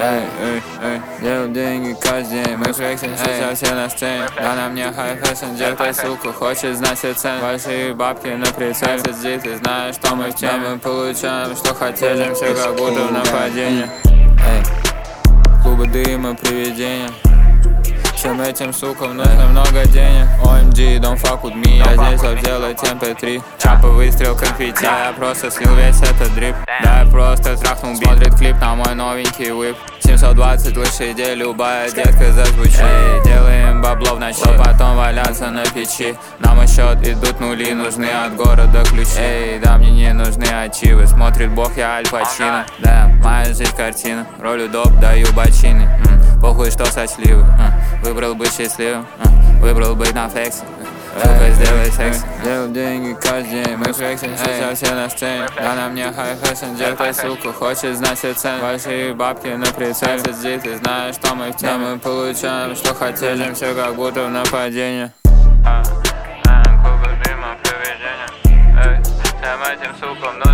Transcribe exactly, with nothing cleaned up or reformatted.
Эй, эй, эй, делаю деньги каждый день. Мы флексим сейчас все на сцене. Да на мне хай фэшн, девка, сука, хочет знать все цены. Большие бабки на прицеле. Сиди, ты знаешь, что мы в теме. Мы получаем, что хотели, все как будто в нападении. Эй, клубы дыма, привидения. Всем этим сукам нужно много денег. о эм джи, don't fuck with me. Я здесь чтоб делать эм пэ три. Чапа, выстрел, конфетти. Да, я просто слил весь этот дрип. Да, я просто трахнул бит. Смотрит клип на мой новенький whip. семьсот двадцать лошадей, любая детка зазвучит. Эй, делаем бабло в ночи, а потом валяться на печи. На мой счет идут нули, нужны от города ключи. Эй, да, мне не нужны ачивы. Смотрит бог, я Аль Пачино. Да, моя жизнь картина. Роль доп, даю бочины. М, Похуй, что сочливый. М, Выбрал быть счастливым. М, Выбрал быть на флексе. Сука, сделай секс. Делаю деньги каждый день. Мы флексим сейчас все на сцене. Да на мне хай фэшн, девка, сука, хочет знать все цены. Большие бабки на прицеле. Сиди, ты знаешь, что мы в теме. Мы получаем, что хотели, все как будто в нападении. Клубы дыма, привидения. Эй, всем этим сукам